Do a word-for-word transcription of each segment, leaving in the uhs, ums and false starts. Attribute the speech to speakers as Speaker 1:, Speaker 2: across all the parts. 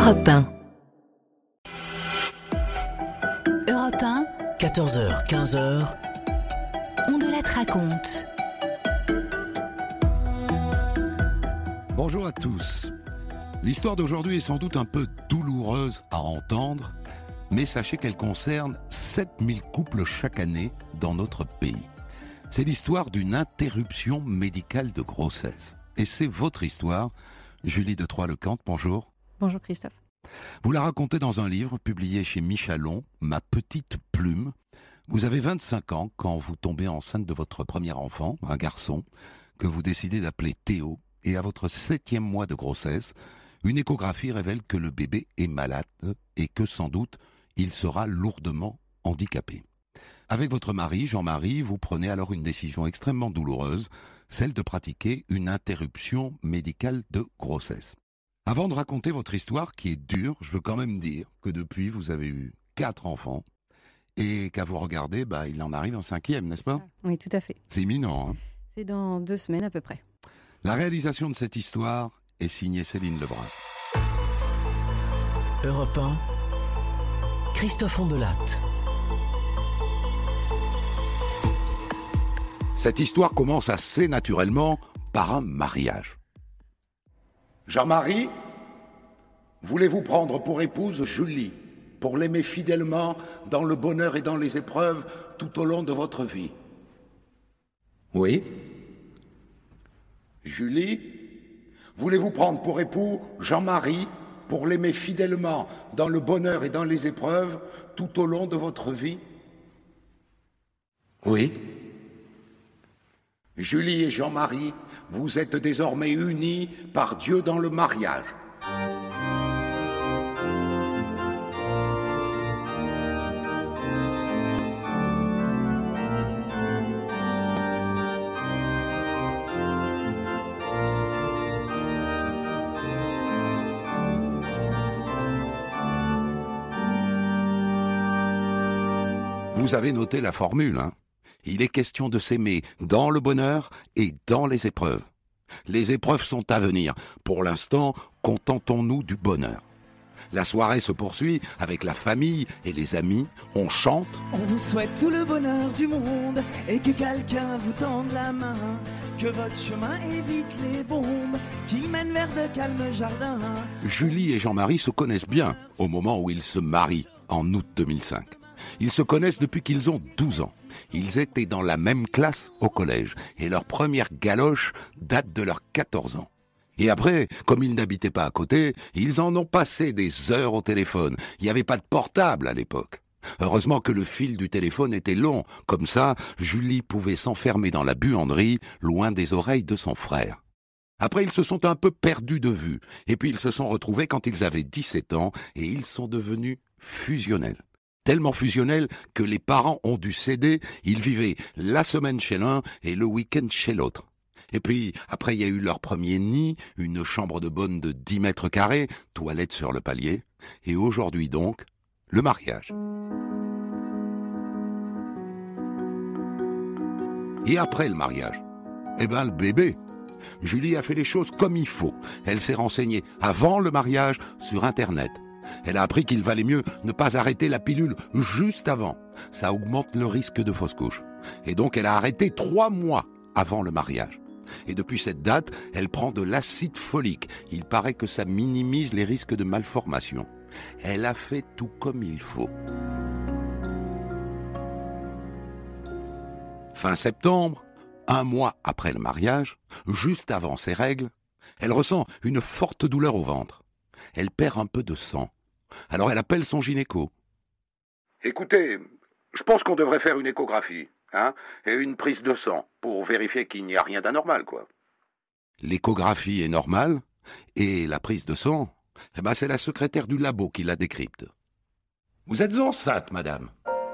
Speaker 1: Europe un.
Speaker 2: Europe un,
Speaker 3: quatorze heures, quinze heures.
Speaker 2: On de la te raconte.
Speaker 4: Bonjour à tous. L'histoire d'aujourd'hui est sans doute un peu douloureuse à entendre, mais sachez qu'elle concerne sept mille couples chaque année dans notre pays. C'est l'histoire d'une interruption médicale de grossesse. Et c'est votre histoire. Julie de Troyes-le-Camp, bonjour.
Speaker 5: Bonjour Christophe.
Speaker 4: Vous la racontez dans un livre publié chez Michalon, Ma petite plume. Vous avez vingt-cinq ans quand vous tombez enceinte de votre premier enfant, un garçon, que vous décidez d'appeler Théo. Et à votre septième mois de grossesse, une échographie révèle que le bébé est malade et que sans doute, il sera lourdement handicapé. Avec votre mari, Jean-Marie, vous prenez alors une décision extrêmement douloureuse, celle de pratiquer une interruption médicale de grossesse. Avant de raconter votre histoire, qui est dure, je veux quand même dire que depuis, vous avez eu quatre enfants et qu'à vous regarder, bah, il en arrive un cinquième, n'est-ce pas ?
Speaker 5: Oui, tout à fait.
Speaker 4: C'est imminent, hein ?
Speaker 5: C'est dans deux semaines à peu près.
Speaker 4: La réalisation de cette histoire est signée Céline Lebras.
Speaker 3: Europe un, Christophe Ondelatte.
Speaker 4: Cette histoire commence assez naturellement par un mariage. Jean-Marie, voulez-vous prendre pour épouse Julie, pour l'aimer fidèlement dans le bonheur et dans les épreuves tout au long de votre vie ? Oui. Julie, voulez-vous prendre pour époux Jean-Marie, pour l'aimer fidèlement dans le bonheur et dans les épreuves tout au long de votre vie ? Oui. Julie et Jean-Marie, vous êtes désormais unis par Dieu dans le mariage. Vous avez noté la formule, hein ? Il est question de s'aimer dans le bonheur et dans les épreuves. Les épreuves sont à venir. Pour l'instant, contentons-nous du bonheur. La soirée se poursuit avec la famille et les amis. On chante.
Speaker 6: On vous souhaite tout le bonheur du monde et que quelqu'un vous tende la main. Que votre chemin évite les bombes qui mènent vers de calmes jardins.
Speaker 4: Julie et Jean-Marie se connaissent bien au moment où ils se marient en août deux mille cinq. Ils se connaissent depuis qu'ils ont douze ans. Ils étaient dans la même classe au collège et leur première galoche date de leurs quatorze ans. Et après, comme ils n'habitaient pas à côté, ils en ont passé des heures au téléphone. Il n'y avait pas de portable à l'époque. Heureusement que le fil du téléphone était long. Comme ça, Julie pouvait s'enfermer dans la buanderie, loin des oreilles de son frère. Après, ils se sont un peu perdus de vue. Et puis, ils se sont retrouvés quand ils avaient dix-sept ans et ils sont devenus fusionnels. Tellement fusionnels que les parents ont dû céder, ils vivaient la semaine chez l'un et le week-end chez l'autre. Et puis, après, il y a eu leur premier nid, une chambre de bonne de dix mètres carrés, toilette sur le palier, et aujourd'hui donc, le mariage. Et après le mariage, eh ben le bébé. Julie a fait les choses comme il faut. Elle s'est renseignée avant le mariage sur Internet. Elle a appris qu'il valait mieux ne pas arrêter la pilule juste avant. Ça augmente le risque de fausse couche. Et donc elle a arrêté trois mois avant le mariage. Et depuis cette date, elle prend de l'acide folique. Il paraît que ça minimise les risques de malformation. Elle a fait tout comme il faut. Fin septembre, un mois après le mariage, juste avant ses règles, elle ressent une forte douleur au ventre. Elle perd un peu de sang. Alors elle appelle son gynéco. Écoutez, je pense qu'on devrait faire une échographie, hein, et une prise de sang pour vérifier qu'il n'y a rien d'anormal, quoi. L'échographie est normale, et la prise de sang, eh ben c'est la secrétaire du labo qui la décrypte. Vous êtes enceinte, madame.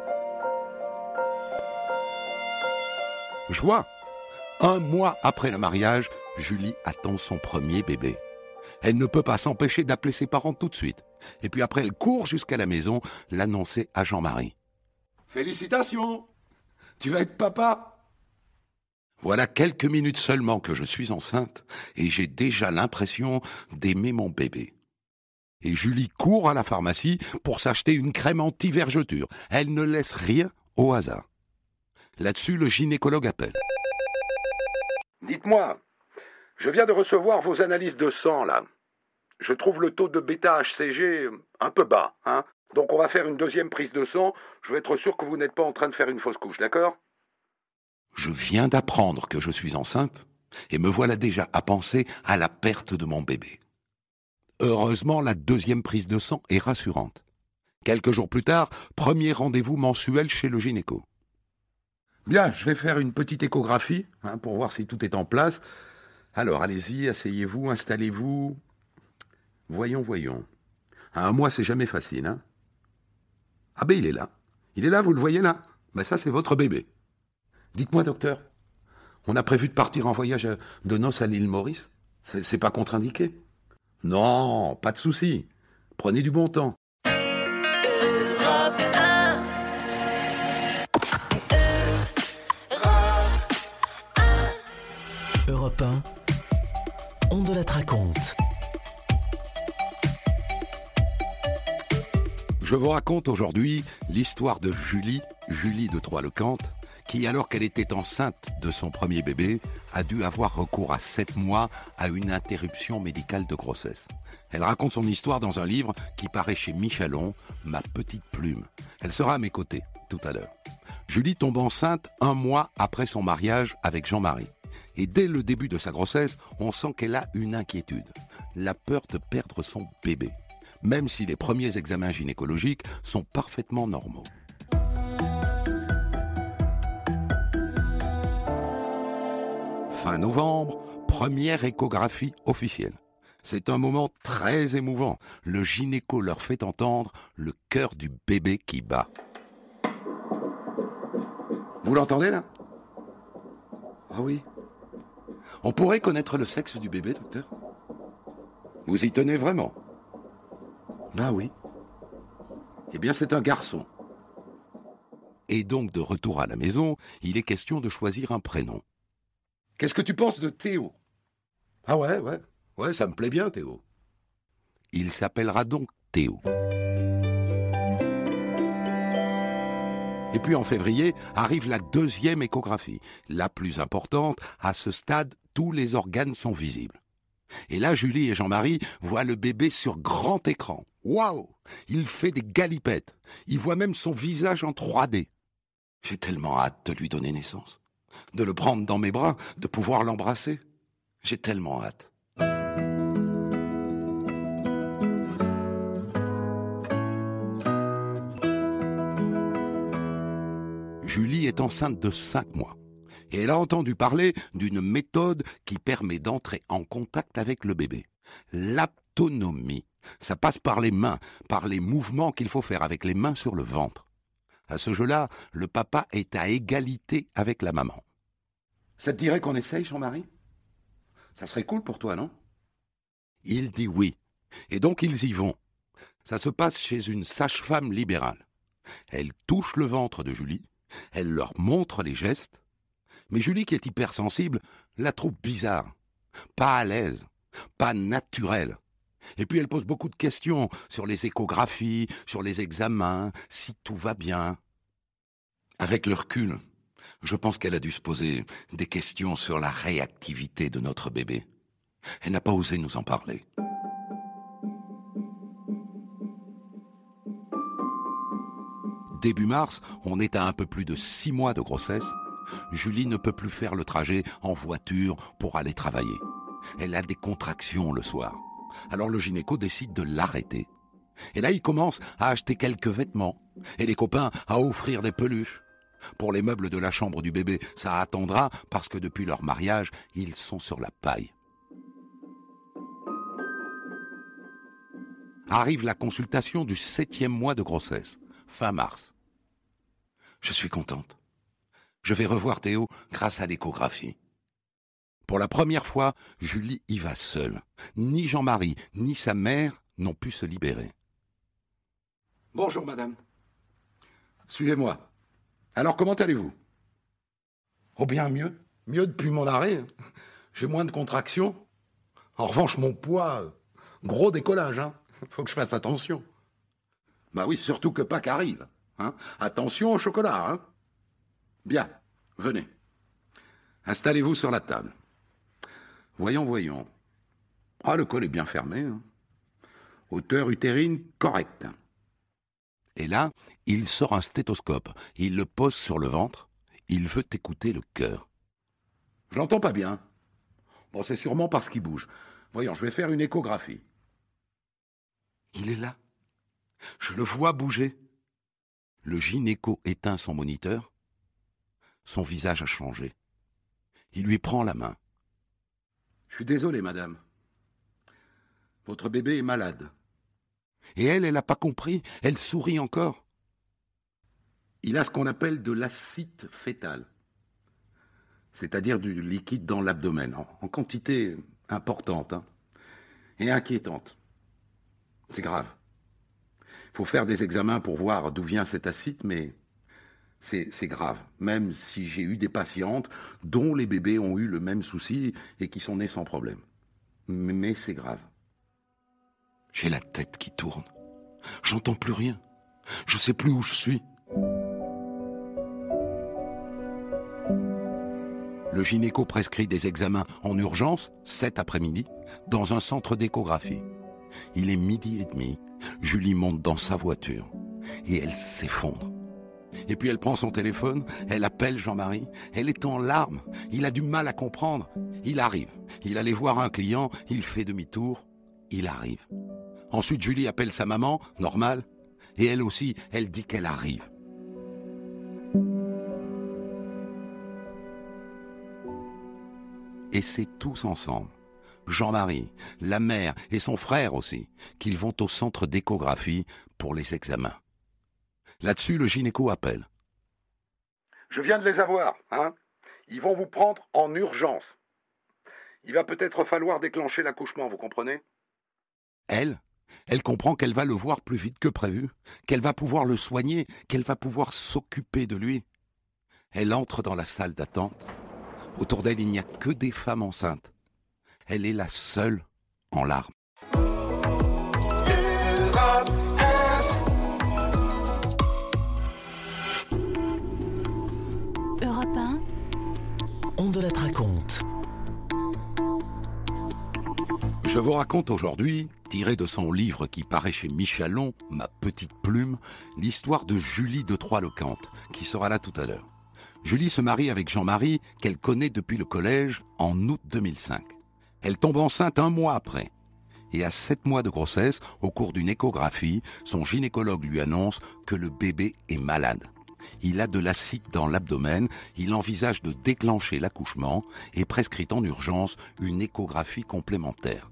Speaker 4: Joie. Un mois après le mariage, Julie attend son premier bébé. Elle ne peut pas s'empêcher d'appeler ses parents tout de suite. Et puis après, elle court jusqu'à la maison l'annoncer à Jean-Marie. « Félicitations, tu vas être papa !» Voilà quelques minutes seulement que je suis enceinte et j'ai déjà l'impression d'aimer mon bébé. Et Julie court à la pharmacie pour s'acheter une crème anti-vergeture. Elle ne laisse rien au hasard. Là-dessus, le gynécologue appelle. Dites-moi, je viens de recevoir vos analyses de sang, là. Je trouve le taux de bêta-H C G un peu bas, hein. Donc on va faire une deuxième prise de sang. Je veux être sûr que vous n'êtes pas en train de faire une fausse couche, d'accord ? Je viens d'apprendre que je suis enceinte et me voilà déjà à penser à la perte de mon bébé. Heureusement, la deuxième prise de sang est rassurante. Quelques jours plus tard, premier rendez-vous mensuel chez le gynéco. Bien, je vais faire une petite échographie hein, pour voir si tout est en place. Alors, allez-y, asseyez-vous, installez-vous. Voyons, voyons. Un mois, c'est jamais facile, hein ? Ah ben, il est là. Il est là, vous le voyez là ? Ben ça, c'est votre bébé. Dites-moi, docteur, on a prévu de partir en voyage de noces à l'île Maurice ? C'est, c'est pas contre-indiqué ? Non, pas de souci. Prenez du bon temps.
Speaker 1: Europe un.
Speaker 3: Europe un, on de la raconte.
Speaker 4: Je vous raconte aujourd'hui l'histoire de Julie, Julie de Troyes-le-Camp, qui, alors qu'elle était enceinte de son premier bébé, a dû avoir recours à sept mois à une interruption médicale de grossesse. Elle raconte son histoire dans un livre qui paraît chez Michelon, Ma petite plume. Elle sera à mes côtés tout à l'heure. Julie tombe enceinte un mois après son mariage avec Jean-Marie. Et dès le début de sa grossesse, on sent qu'elle a une inquiétude, la peur de perdre son bébé, même si les premiers examens gynécologiques sont parfaitement normaux. Fin novembre, première échographie officielle. C'est un moment très émouvant. Le gynéco leur fait entendre le cœur du bébé qui bat. Vous l'entendez là ? Ah oui. On pourrait connaître le sexe du bébé, docteur ? Vous y tenez vraiment ? Ben oui. Eh bien, c'est un garçon. Et donc, de retour à la maison, il est question de choisir un prénom. Qu'est-ce que tu penses de Théo ? Ah ouais, ouais, ouais, ça me plaît bien, Théo. Il s'appellera donc Théo. Et puis en février, arrive la deuxième échographie. La plus importante, à ce stade, tous les organes sont visibles. Et là, Julie et Jean-Marie voient le bébé sur grand écran. Waouh ! Il fait des galipettes. Ils voient même son visage en trois D. J'ai tellement hâte de lui donner naissance. De le prendre dans mes bras, de pouvoir l'embrasser. J'ai tellement hâte. Julie est enceinte de cinq mois. Et elle a entendu parler d'une méthode qui permet d'entrer en contact avec le bébé. L'aptonomie. Ça passe par les mains, par les mouvements qu'il faut faire avec les mains sur le ventre. À ce jeu-là, le papa est à égalité avec la maman. Ça te dirait qu'on essaye, Jean-Marie ? Ça serait cool pour toi, non ? Il dit oui. Et donc ils y vont. Ça se passe chez une sage-femme libérale. Elle touche le ventre de Julie, elle leur montre les gestes, mais Julie, qui est hypersensible, la trouve bizarre, pas à l'aise, pas naturelle. Et puis elle pose beaucoup de questions sur les échographies, sur les examens, si tout va bien. Avec le recul, je pense qu'elle a dû se poser des questions sur la réactivité de notre bébé. Elle n'a pas osé nous en parler. Début mars, on est à un peu plus de six mois de grossesse. Julie ne peut plus faire le trajet en voiture pour aller travailler. Elle a des contractions le soir. Alors le gynéco décide de l'arrêter. Et là, il commence à acheter quelques vêtements. Et les copains à offrir des peluches. Pour les meubles de la chambre du bébé, ça attendra parce que depuis leur mariage, ils sont sur la paille. Arrive la consultation du septième mois de grossesse, fin mars. Je suis contente. Je vais revoir Théo grâce à l'échographie. Pour la première fois, Julie y va seule. Ni Jean-Marie, ni sa mère n'ont pu se libérer. Bonjour madame. Suivez-moi. Alors comment allez-vous ? Oh bien mieux. Mieux depuis mon arrêt. J'ai moins de contractions. En revanche, mon poids, gros décollage, hein. Faut que je fasse attention. Bah oui, surtout que Pâques arrive. Hein. Attention au chocolat, hein. Bien, venez. Installez-vous sur la table. Voyons, voyons. Ah, le col est bien fermé. Hein. Hauteur utérine correcte. Et là, il sort un stéthoscope. Il le pose sur le ventre. Il veut écouter le cœur. Je l'entends pas bien. Bon, c'est sûrement parce qu'il bouge. Voyons, je vais faire une échographie. Il est là. Je le vois bouger. Le gynéco éteint son moniteur. Son visage a changé. Il lui prend la main. Je suis désolé, madame. Votre bébé est malade. Et elle, elle n'a pas compris. Elle sourit encore. Il a ce qu'on appelle de l'acide fœtal. C'est-à-dire du liquide dans l'abdomen, en, en quantité importante hein, et inquiétante. C'est grave. Il faut faire des examens pour voir d'où vient cet acide, mais c'est, c'est grave. Même si j'ai eu des patientes dont les bébés ont eu le même souci et qui sont nés sans problème. Mais, mais c'est grave. J'ai la tête qui tourne. J'entends plus rien. Je sais plus où je suis. Le gynéco prescrit des examens en urgence, cet après-midi, dans un centre d'échographie. Il est midi et demi. Julie monte dans sa voiture et elle s'effondre. Et puis elle prend son téléphone, elle appelle Jean-Marie, elle est en larmes, il a du mal à comprendre. Il arrive, il allait voir un client, il fait demi-tour, il arrive. Ensuite Julie appelle sa maman, normal, et elle aussi, elle dit qu'elle arrive. Et c'est tous ensemble, Jean-Marie, la mère et son frère aussi, qu'ils vont au centre d'échographie pour les examens. Là-dessus, le gynéco appelle. Je viens de les avoir, hein. Ils vont vous prendre en urgence. Il va peut-être falloir déclencher l'accouchement, vous comprenez ? Elle, elle comprend qu'elle va le voir plus vite que prévu, qu'elle va pouvoir le soigner, qu'elle va pouvoir s'occuper de lui. Elle entre dans la salle d'attente. Autour d'elle, il n'y a que des femmes enceintes. Elle est la seule en larmes.
Speaker 2: Europe un.
Speaker 3: On de la raconte.
Speaker 4: Je vous raconte aujourd'hui, tiré de son livre qui paraît chez Michalon, Ma petite plume, l'histoire de Julie de Troyes-le-Camp, qui sera là tout à l'heure. Julie se marie avec Jean-Marie, qu'elle connaît depuis le collège, en août deux mille cinq. Elle tombe enceinte un mois après. Et à sept mois de grossesse, au cours d'une échographie, son gynécologue lui annonce que le bébé est malade. Il a de l'acide dans l'abdomen, il envisage de déclencher l'accouchement et prescrit en urgence une échographie complémentaire.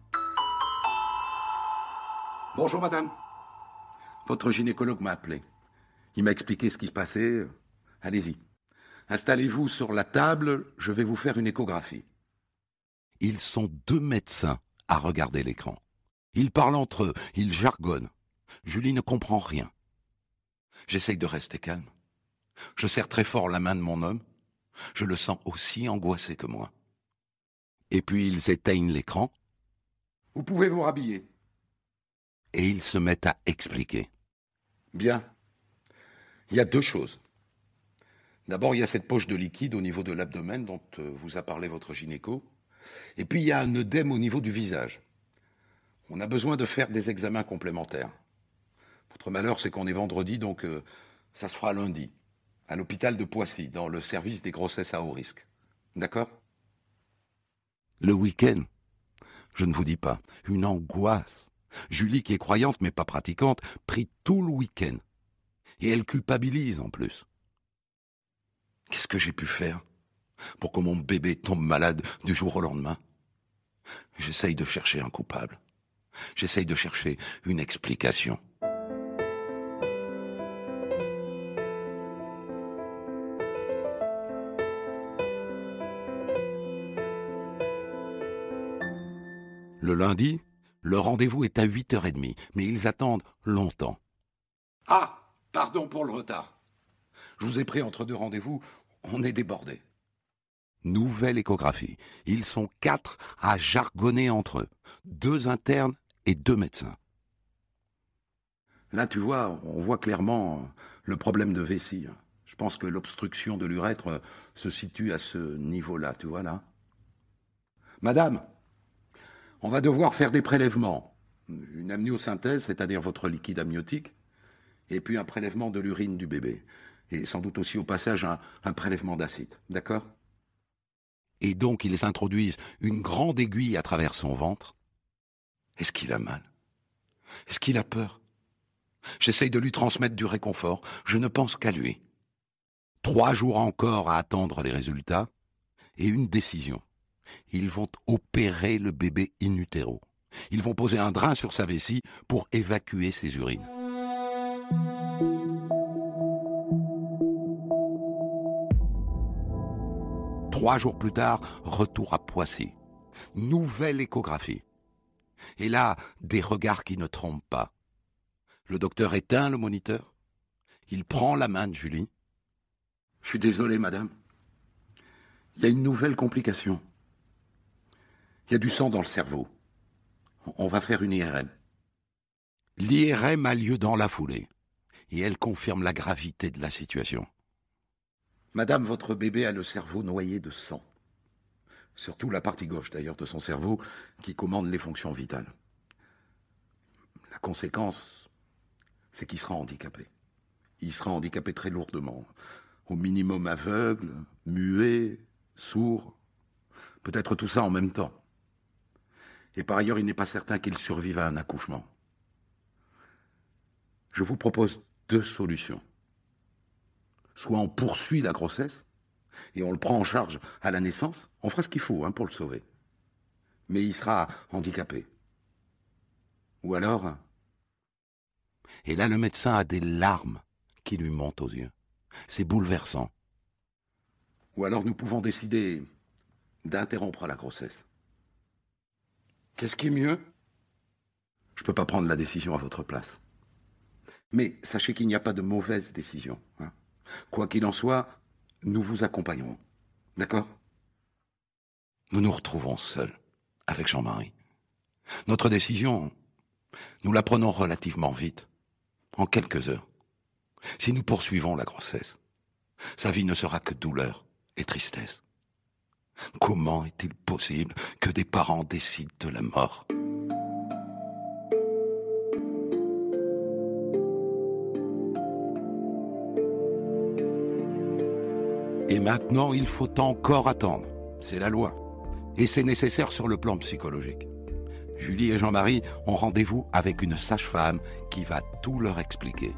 Speaker 4: Bonjour madame. Votre gynécologue m'a appelé. Il m'a expliqué ce qui se passait. Allez-y. Installez-vous sur la table, je vais vous faire une échographie. Ils sont deux médecins à regarder l'écran. Ils parlent entre eux, ils jargonnent. Julie ne comprend rien. J'essaye de rester calme. Je serre très fort la main de mon homme. Je le sens aussi angoissé que moi. Et puis ils éteignent l'écran. Vous pouvez vous rhabiller. Et ils se mettent à expliquer. Bien. Il y a deux choses. D'abord, il y a cette poche de liquide au niveau de l'abdomen dont vous a parlé votre gynéco. Et puis, il y a un œdème au niveau du visage. On a besoin de faire des examens complémentaires. Votre malheur, c'est qu'on est vendredi, donc euh, ça se fera lundi, à l'hôpital de Poissy, dans le service des grossesses à haut risque. D'accord ? Le week-end, je ne vous dis pas, une angoisse. Julie, qui est croyante mais pas pratiquante, prie tout le week-end. Et elle culpabilise en plus. Qu'est-ce que j'ai pu faire pour que mon bébé tombe malade du jour au lendemain ? J'essaye de chercher un coupable. J'essaye de chercher une explication. Le lundi, le rendez-vous est à huit heures trente, mais ils attendent longtemps. Ah, pardon pour le retard. Je vous ai pris entre deux rendez-vous, on est débordés. Nouvelle échographie. Ils sont quatre à jargonner entre eux. Deux internes et deux médecins. Là, tu vois, on voit clairement le problème de vessie. Je pense que l'obstruction de l'urètre se situe à ce niveau-là, tu vois, là. Madame, on va devoir faire des prélèvements. Une amniosynthèse, c'est-à-dire votre liquide amniotique, et puis un prélèvement de l'urine du bébé. Et sans doute aussi au passage un, un prélèvement d'acide, d'accord ? Et donc ils introduisent une grande aiguille à travers son ventre. Est-ce qu'il a mal ? Est-ce qu'il a peur ? J'essaye de lui transmettre du réconfort, je ne pense qu'à lui. Trois jours encore à attendre les résultats, et une décision. Ils vont opérer le bébé in utero. Ils vont poser un drain sur sa vessie pour évacuer ses urines. Trois jours plus tard, retour à Poissy. Nouvelle échographie. Et là, des regards qui ne trompent pas. Le docteur éteint le moniteur. Il prend la main de Julie. « Je suis désolé, madame. Il y a une nouvelle complication. Il y a du sang dans le cerveau. On va faire une I R M. » L'I R M a lieu dans la foulée. Et elle confirme la gravité de la situation. Madame, votre bébé a le cerveau noyé de sang. Surtout la partie gauche, d'ailleurs, de son cerveau, qui commande les fonctions vitales. La conséquence, c'est qu'il sera handicapé. Il sera handicapé très lourdement. Au minimum aveugle, muet, sourd. Peut-être tout ça en même temps. Et par ailleurs, il n'est pas certain qu'il survive à un accouchement. Je vous propose deux solutions. Soit on poursuit la grossesse, et on le prend en charge à la naissance, on fera ce qu'il faut hein, pour le sauver. Mais il sera handicapé. Ou alors... Et là, le médecin a des larmes qui lui montent aux yeux. C'est bouleversant. Ou alors nous pouvons décider d'interrompre la grossesse. Qu'est-ce qui est mieux ? Je ne peux pas prendre la décision à votre place. Mais sachez qu'il n'y a pas de mauvaise décision. Hein. Quoi qu'il en soit, nous vous accompagnerons. D'accord ? Nous nous retrouvons seuls avec Jean-Marie. Notre décision, nous la prenons relativement vite, en quelques heures. Si nous poursuivons la grossesse, sa vie ne sera que douleur et tristesse. Comment est-il possible que des parents décident de la mort ? Et maintenant, il faut encore attendre. C'est la loi. Et c'est nécessaire sur le plan psychologique. Julie et Jean-Marie ont rendez-vous avec une sage-femme qui va tout leur expliquer.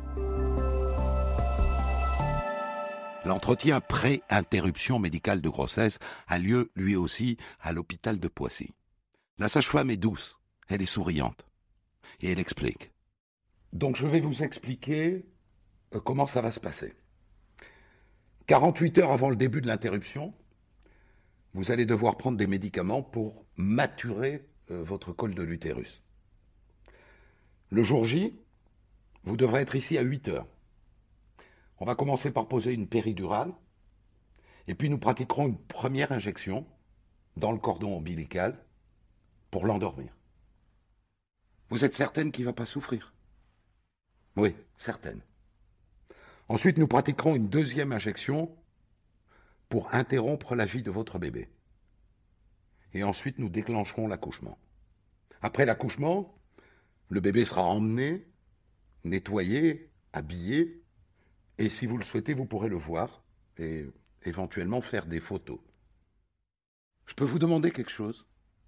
Speaker 4: L'entretien pré-interruption médicale de grossesse a lieu, lui aussi, à l'hôpital de Poissy. La sage-femme est douce, elle est souriante. Et elle explique. Donc je vais vous expliquer comment ça va se passer. quarante-huit heures avant le début de l'interruption, vous allez devoir prendre des médicaments pour maturer euh, votre col de l'utérus. Le jour J, vous devrez être ici à huit heures. On va commencer par poser une péridurale, et puis nous pratiquerons une première injection dans le cordon ombilical pour l'endormir. Vous êtes certaine qu'il ne va pas souffrir ? Oui, certaine. Ensuite, nous pratiquerons une deuxième injection pour interrompre la vie de votre bébé. Et ensuite, nous déclencherons l'accouchement. Après l'accouchement, le bébé sera emmené, nettoyé, habillé, et si vous le souhaitez, vous pourrez le voir et éventuellement faire des photos. Je peux vous demander quelque chose ?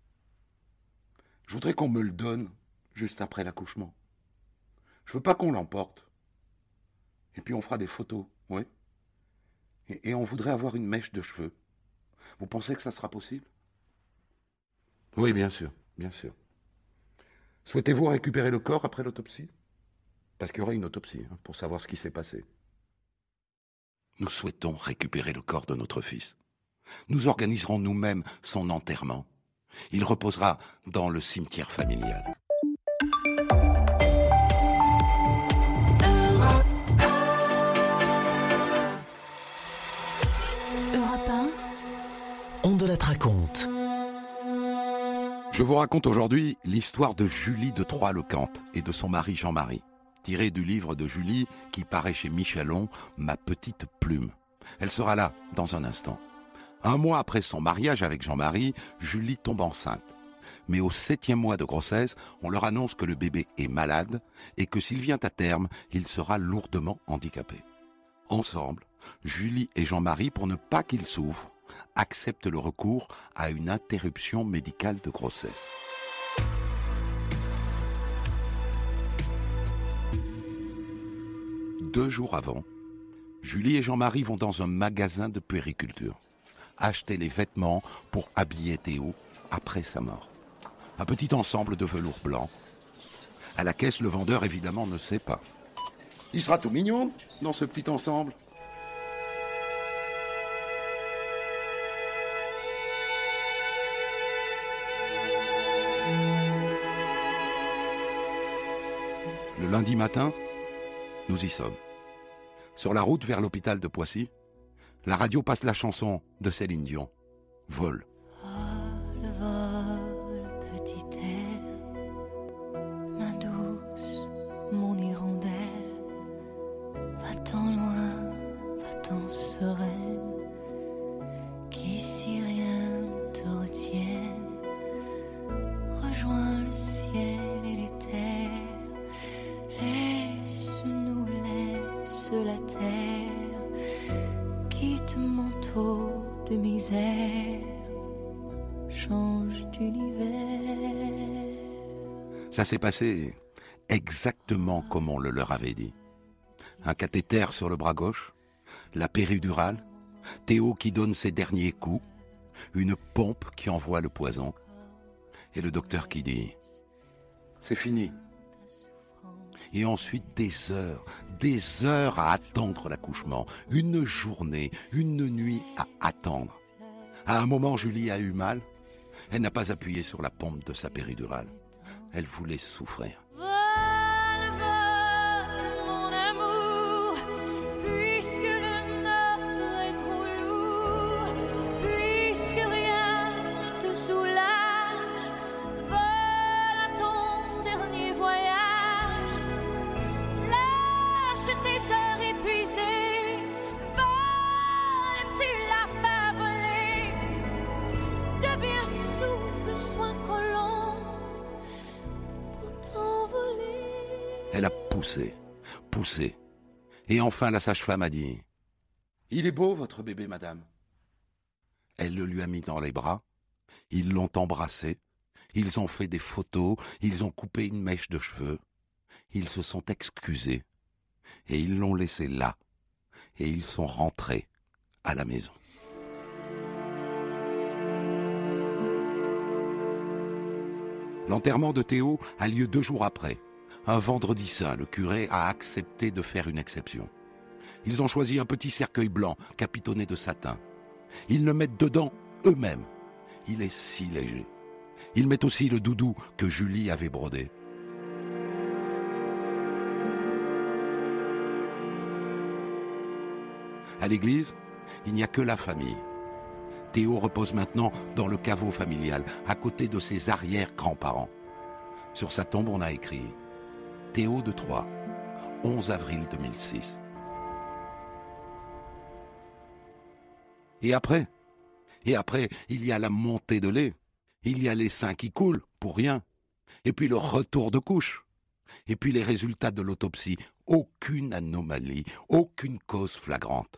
Speaker 4: Je voudrais qu'on me le donne juste après l'accouchement. Je veux pas qu'on l'emporte. Et puis on fera des photos, oui. Et, et on voudrait avoir une mèche de cheveux. Vous pensez que ça sera possible ? Oui, bien sûr, bien sûr. Souhaitez-vous récupérer le corps après l'autopsie ? Parce qu'il y aura une autopsie, hein, pour savoir ce qui s'est passé. Nous souhaitons récupérer le corps de notre fils. Nous organiserons nous-mêmes son enterrement. Il reposera dans le cimetière familial.
Speaker 2: Europe un,
Speaker 3: On de la raconte.
Speaker 4: Je vous raconte aujourd'hui l'histoire de Julie de Troyes-le-Camp et de son mari Jean-Marie. tiré du livre de Julie qui paraît chez Michelon, Ma petite plume. Elle sera là dans un instant. Un mois après son mariage avec Jean-Marie, Julie tombe enceinte. Mais au septième mois de grossesse, on leur annonce que le bébé est malade et que s'il vient à terme, il sera lourdement handicapé. Ensemble, Julie et Jean-Marie, pour ne pas qu'il souffre, acceptent le recours à une interruption médicale de grossesse. Deux jours avant, Julie et Jean-Marie vont dans un magasin de puériculture acheter les vêtements pour habiller Théo après sa mort. Un petit ensemble de velours blanc. À la caisse, le vendeur, évidemment, ne sait pas. Il sera tout mignon dans ce petit ensemble. Le lundi matin, nous y sommes. Sur la route vers l'hôpital de Poissy, la radio passe la chanson de Céline Dion, Vol.
Speaker 1: Vol, vol, petite aile, main douce, mon hirondelle, va-t'en loin, va-t'en sereine, qu'ici rien ne te retienne, rejoins le ciel et les terres, laisse-nous, laisse la terre, quitte manteau de misère, change d'univers.
Speaker 4: Ça s'est passé exactement comme on le leur avait dit. Un cathéter sur le bras gauche, la péridurale, Théo qui donne ses derniers coups, une pompe qui envoie le poison, et le docteur qui dit « C'est fini ». Et ensuite des heures, des heures à attendre l'accouchement, une journée, une nuit à attendre. À un moment, Julie a eu mal. Elle n'a pas appuyé sur la pompe de sa péridurale. Elle voulait souffrir.
Speaker 1: Vol, vol, mon amour, puisque le nôtre est trop lourd, puisque rien ne te soulage, vol à ton dernier voyage, lâche tes heures épuisées, vol, tu l'as pas volé, deviens souffle, soin collant.
Speaker 4: Elle a poussé, poussé. Et enfin, la sage-femme a dit « Il est beau, votre bébé, madame ». Elle le lui a mis dans les bras. Ils l'ont embrassé. Ils ont fait des photos. Ils ont coupé une mèche de cheveux. Ils se sont excusés. Et ils l'ont laissé là. Et ils sont rentrés à la maison. L'enterrement de Théo a lieu deux jours après. Un vendredi saint, le curé a accepté de faire une exception. Ils ont choisi un petit cercueil blanc capitonné de satin. Ils le mettent dedans eux-mêmes. Il est si léger. Ils mettent aussi le doudou que Julie avait brodé. À l'église, il n'y a que la famille. Théo repose maintenant dans le caveau familial, à côté de ses arrière-grands-parents. Sur sa tombe, on a écrit « Théo de Troyes, onze avril deux mille six ». Et après Et après, il y a la montée de lait. Il y a les seins qui coulent, pour rien. Et puis le retour de couche. Et puis les résultats de l'autopsie. Aucune anomalie, aucune cause flagrante.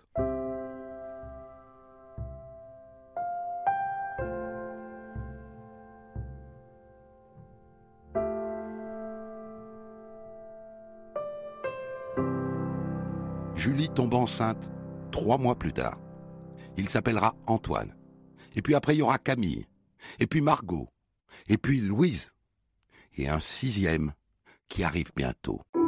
Speaker 4: Julie tombe enceinte trois mois plus tard. Il s'appellera Antoine. Et puis après, il y aura Camille. Et puis Margot. Et puis Louise. Et un sixième qui arrive bientôt.